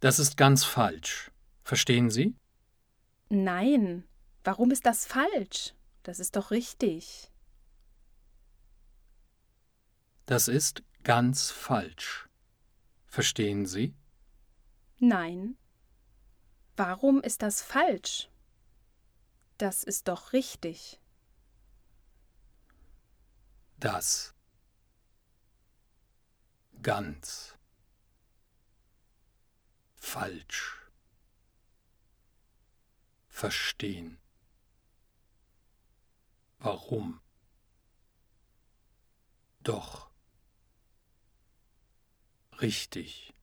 Das ist ganz falsch. Verstehen Sie? Nein, warum ist das falsch? Das ist doch richtig. Das ist ganz falsch. Verstehen Sie? Nein, warum ist das falsch? Das ist doch richtig. Das ganz falsch. Verstehen. Warum? Doch. Richtig.